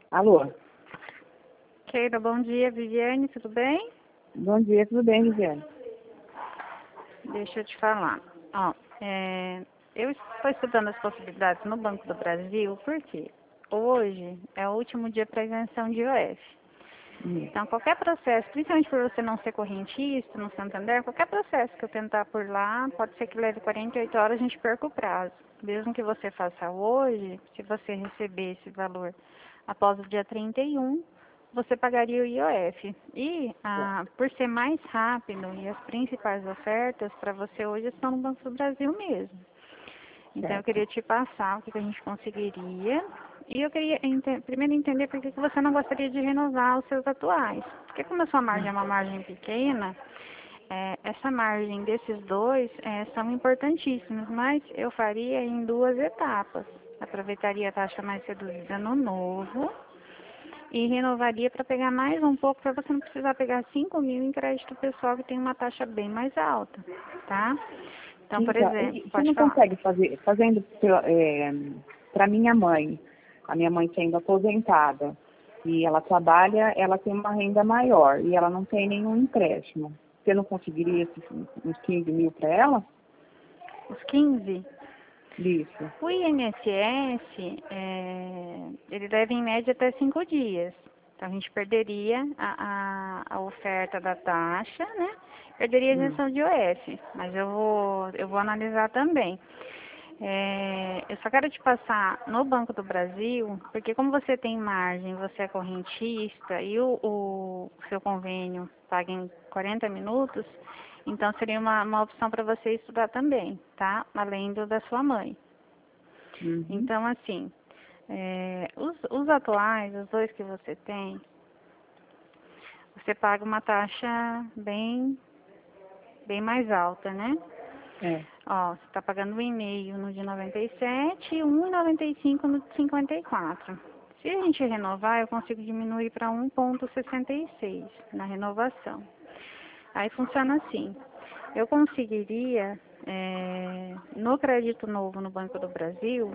Alô? Keila, bom dia. Viviane, tudo bem? Bom dia, tudo bem, Viviane? Deixa eu te falar. Ó, eu estou estudando as possibilidades no Banco do Brasil, porque hoje é o último dia para isenção de IOF. Então, qualquer processo, principalmente por você não ser correntista no Santander, qualquer processo que eu tentar por lá, pode ser que leve 48 horas, a gente perca o prazo. Mesmo que você faça hoje, se você receber esse valor após o dia 31, você pagaria o IOF. E, por ser mais rápido, e as principais ofertas para você hoje estão no Banco do Brasil mesmo. Então, eu queria te passar o que a gente conseguiria. E eu queria primeiro entender por que você não gostaria de renovar os seus atuais. Porque como a sua margem é uma margem pequena, essa margem desses dois são importantíssimos, mas eu faria em duas etapas. Aproveitaria a taxa mais reduzida no novo e renovaria para pegar mais um pouco, para você não precisar pegar 5 mil em crédito pessoal, que tem uma taxa bem mais alta, tá? Então, por exemplo, Você pode não falar. consegue fazendo para minha mãe, a minha mãe sendo aposentada, e ela trabalha, ela tem uma renda maior e ela não tem nenhum empréstimo. Você não conseguiria uns 15 mil para ela? Os 15? Isso. O INSS, ele leva em média até 5 dias. Então, a gente perderia a oferta da taxa, né? Perderia a isenção de IOF, mas eu vou analisar também. Eu só quero te passar no Banco do Brasil, porque como você tem margem, você é correntista e o seu convênio paga em 40 minutos, então seria uma opção para você estudar também, tá? Além do da sua mãe. Então, assim, os atuais, os dois que você tem, você paga uma taxa bem mais alta, né? Ó, você está pagando 1,5 no de 97 e 1,95 no de 54. Se a gente renovar, eu consigo diminuir para 1,66 na renovação. Aí funciona assim. Eu conseguiria, no crédito novo no Banco do Brasil,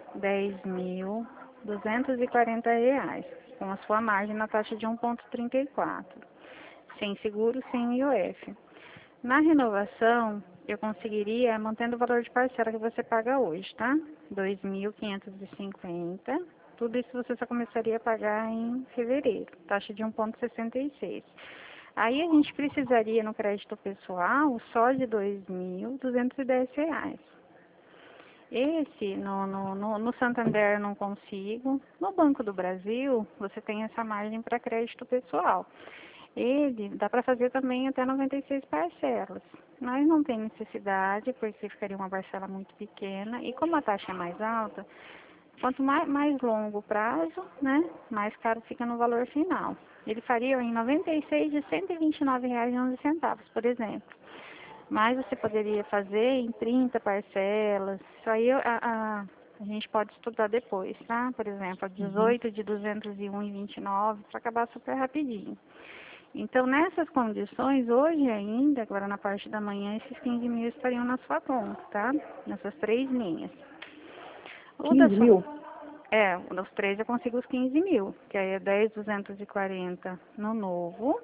R$ 10.240, com a sua margem na taxa de 1,34, sem seguro, sem IOF. Na renovação, eu conseguiria, mantendo o valor de parcela que você paga hoje, tá? 2.550. Tudo isso você só começaria a pagar em fevereiro, taxa de 1,66. Aí a gente precisaria no crédito pessoal só de R$ 2.210. Esse, no Santander eu não consigo. No Banco do Brasil, você tem essa margem para crédito pessoal. Ele dá para fazer também até 96 parcelas. Mas não tem necessidade, porque ficaria uma parcela muito pequena. E como a taxa é mais alta, quanto mais longo o prazo, né, mais caro fica no valor final. Ele faria em 96 de R$ 129,11, por exemplo. Mas você poderia fazer em 30 parcelas. Isso aí a gente pode estudar depois, tá? Por exemplo, a 18 de 201,29, para acabar super rapidinho. Então, nessas condições, hoje ainda, agora na parte da manhã, esses 15 mil estariam na sua conta, tá? Nessas três linhas. 15 mil? Dos três eu consigo os 15 mil, que aí é 10.240 no novo,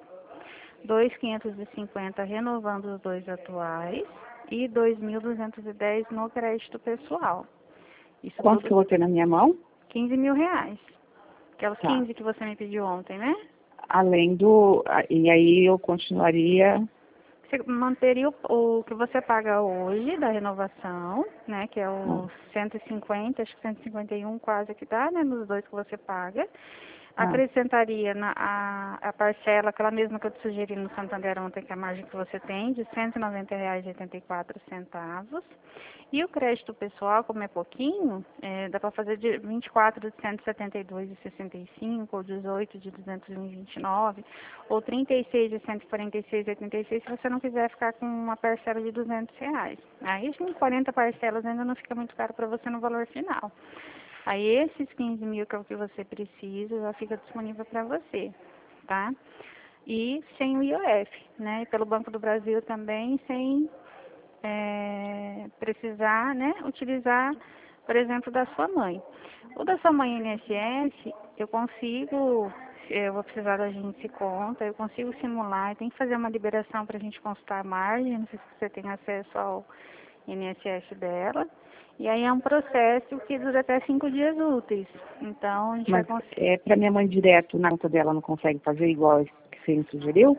2.550 renovando os dois atuais e 2.210 no crédito pessoal. Isso Quanto tudo que eu vou ter na minha mão? R$ 15 mil. Que é os Tá. 15 que você me pediu ontem, né? Além do... E aí eu continuaria... Você manteria o que você paga hoje da renovação, né? Que é os 150, acho que 151 quase que dá, né? Nos dois que você paga. Acrescentaria a parcela, aquela mesma que eu te sugeri no Santander ontem, que é a margem que você tem, de R$ 190,84. E o crédito pessoal, como é pouquinho, dá para fazer de 24 de 172,65, ou 18 de 229, ou 36 de 146,86, se você não quiser ficar com uma parcela de R$ 200. Aí, com 40 parcelas ainda não fica muito caro para você no valor final. Aí, esses 15 mil, que é o que você precisa, já fica disponível para você, tá? E sem o IOF, né? E pelo Banco do Brasil também, sem precisar, né, utilizar por exemplo, da sua mãe. O da sua mãe INSS, eu vou precisar da agência de conta, eu consigo simular, tem que fazer uma liberação para a gente consultar a margem, não sei se você tem acesso ao INSS dela. E aí é um processo que dura até 5 dias úteis. Então, a gente vai Mas conseguir. para minha mãe direto na conta dela não consegue fazer igual esse que você me sugeriu?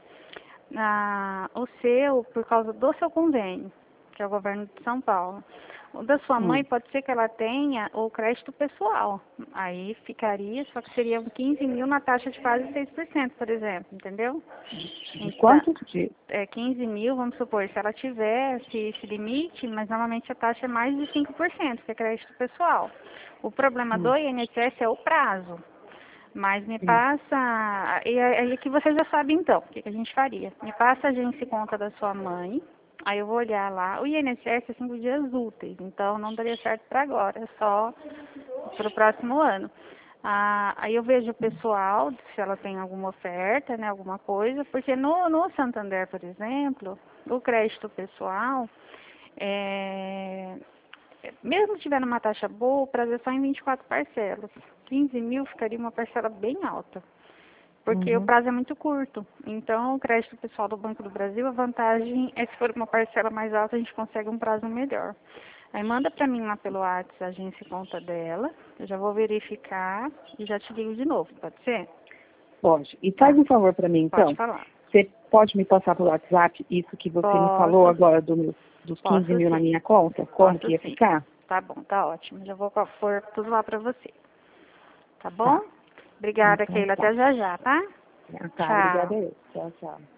O seu, por causa do seu convênio, que é o governo de São Paulo. O da sua mãe pode ser que ela tenha o crédito pessoal. Aí ficaria, só que seriam 15 mil na taxa de quase 6%, por exemplo, entendeu? De Então, quanto? De... 15 mil, vamos supor, se ela tivesse esse limite, mas normalmente a taxa é mais de 5%, que é crédito pessoal. O problema do INSS é o prazo. Mas me passa, e aí aqui você já sabe então, o que que a gente faria. Me passa a agência e conta da sua mãe, aí eu vou olhar lá. O INSS é 5 dias úteis, então não daria certo para agora, é só para o próximo ano. Aí eu vejo o pessoal, se ela tem alguma oferta, né, alguma coisa, porque no Santander, por exemplo, o crédito pessoal, mesmo tiver uma taxa boa, o prazo é só em 24 parcelas. 15 mil ficaria uma parcela bem alta, porque o prazo é muito curto. Então, o crédito pessoal do Banco do Brasil, a vantagem é que se for uma parcela mais alta, a gente consegue um prazo melhor. Aí manda para mim lá pelo WhatsApp a agência e conta dela, eu já vou verificar e já te ligo de novo, pode ser? Pode. E faz um favor para mim, então. Pode falar. Você pode me passar pelo WhatsApp isso que você me falou agora dos 15 Posso mil na sim. minha conta? Como que ia Sim. ficar? Tá bom, tá ótimo. Já vou pôr tudo lá para você. Tá bom? Obrigada, Então Keila. tá. Até já já, tá? Tá, obrigada Tchau. eu. Tchau, tchau.